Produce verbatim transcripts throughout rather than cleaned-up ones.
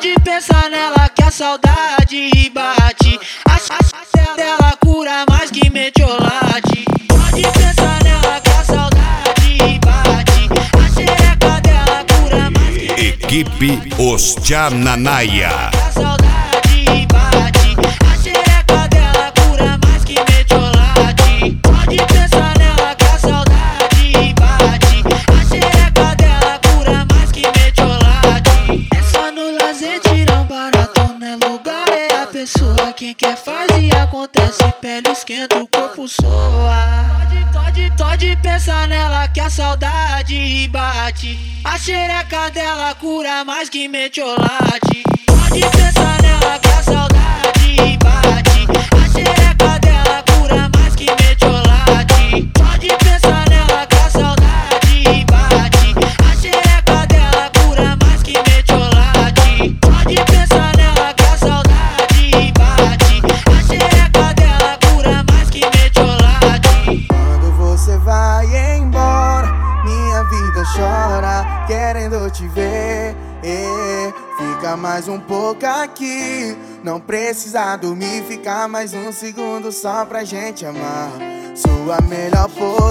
Pode pensar nela que a saudade bate. A chance dela cura mais que metiolate. Pode pensar nela que a saudade bate. A xereca dela cura mais que metiolate. Equipe Os Tchananaia. A saudade bate. A xereca dela cura mais que metiolate. Pode pensar nela que a saudade bate. A xereca dela cura mais que metiolate. É só no lazer tirar um baratão, não é lugar, é a pessoa. Quem quer faz e acontece, pele esquenta, o corpo soa. Pode, pode, pode pensar nela que a saudade bate. A xereca dela cura mais que metiolate. Pode pensar nela que a saudade bate. A xereca dela cura mais que metiolate. Pode pensar nela que a saudade bate. A xereca dela cura mais que metiolate. Pode pensar nela que a saudade bate. A xereca dela cura mais que metiolate. Quando você vai embora, minha vida chora, querendo te ver. eh, Fica mais um pouco aqui, não precisa dormir, fica mais um segundo só pra gente amar. Sua melhor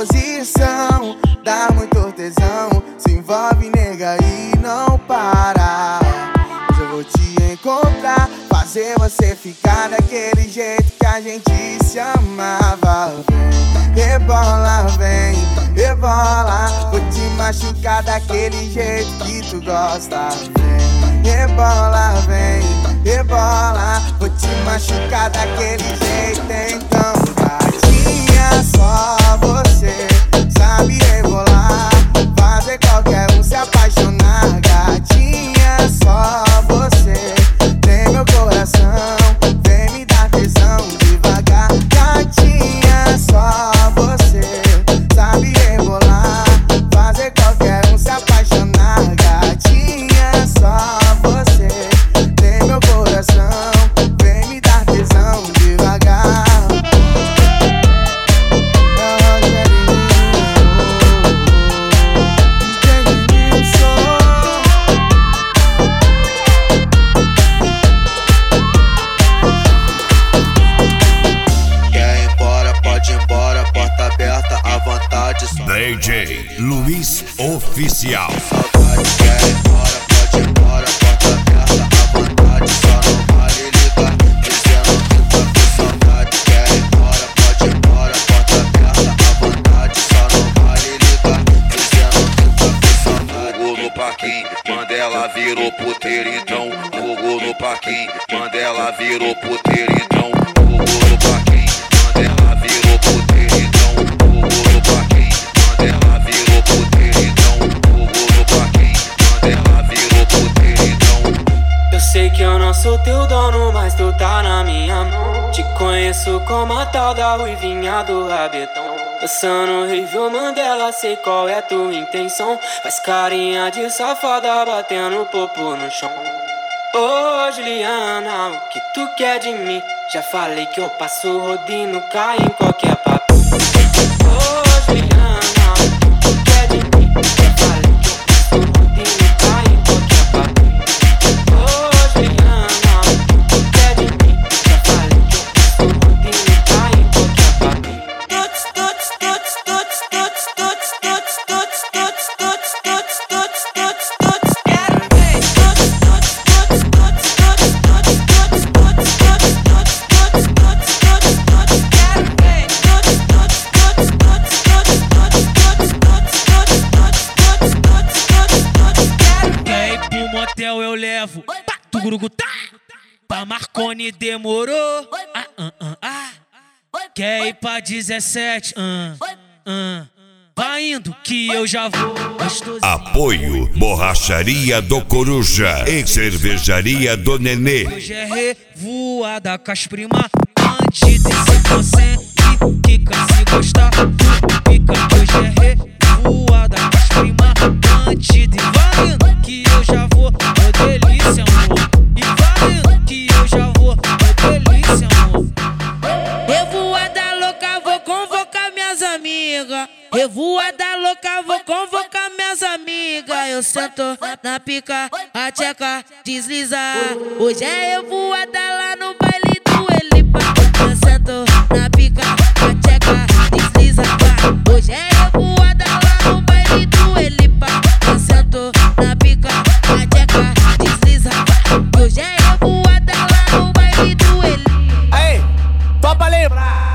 posição, dá muito tesão, se envolve, nega, e não para. Hoje eu vou te encontrar, fazer você ficar daquele jeito que a gente se amava. Vem, rebola, vem, rebola, vou te machucar daquele jeito que tu gosta. Vem, rebola, vem, rebola, vou te machucar daquele jeito. Então, gatinha, só você sabe rebolar, fazer qualquer um se apaixonar. Gatinha, só você tem meu coração, vem me dar tesão devagar. Gatinha, só você sabe rebolar, fazer qualquer um se apaixonar. Gatinha, só você tem meu coração, vem me dar tesão devagar. Quer ir embora, pode ir embora, porta aberta, à vontade. D J Luiz Oficial. Saudade, quer ir embora, pode ir embora, porta aberta, à vontade. Só não vale ligar, dizendo que tá com saudade. Quer ir embora, pode ir embora, porta aberta, à vontade. Só não vale ligar, dizendo que tá com saudade. Fogo no parquinho, quando ela virou puteiro, então. Fogo no parquinho, quando ela virou puteiro, então. Fogo no parquinho, quando ela virou puteiro, então. Fogo no parquinho, quando ela virou puteiro, então. Fogo no parquinho, quando ela virou puteiro, então. Eu sei que eu não sou teu dono, mas tu tá na minha mão. Te conheço como a tal da ruivinha do rabetão. Dançando Rio Mandela, sei qual é tua intenção. Faz carinha de safada, batendo popo no chão. Ô Juliana, o que tu quer de mim? Já falei que eu passo rodinho, cai em qualquer papo. Ô Juliana, o que tu quer de mim? Já falei que eu passo rodinho, cai em qualquer papo. Ô Juliana, o que tu quer de mim? Já falei que eu passo rodinho, cai em qualquer papo. Tuts, tuts, tuts, tuts, tuts, tuts, tuts, tuts, tuts, tuts, tuts, tuts, tuts, tuts. Quero ver. Tuts, tuts, tuts, tuts, tuts, tuts, tuts, tuts, tuts, tuts, tuts, tuts, tuts, tuts. Quero ver. Tuts, tuts, tuts, tuts, tuts, tuts, tuts, tuts, tuts, tuts, tuts, tuts, tuts. Quero ver. Quer ir pro motel eu levo. Pá, tugurugutá. Pra Marconi demorou. Ah, ah, ah, ah. Quer ir pra dezessete? Ah, ah. Vai indo que eu já vou. Gostosinho. Apoio Borracharia do Coruja e Cervejaria do Nenê. Hoje é revoada com as prima bandida e cem por cento. Fica se gostar, fica. Hoje é revoada com as prima bandida. E vai indo que eu já vou. Ô delícia, amor. E vai indo que eu já vou. Ô delícia, amor. Revoada louca, vou convocar minhas amigas. Revoada louca, vou convocar minhas amigas. Eu eu sento na pica, a tcheca desliza. Hoje é eu voada lá no baile do Elipa. Eu sento na pica, a tcheca desliza. Hoje é eu voada lá no baile do Elipa. Eu sento na pica, a tcheca desliza. Hoje é eu voada lá no baile do Elipa. Aí, topa lembrar.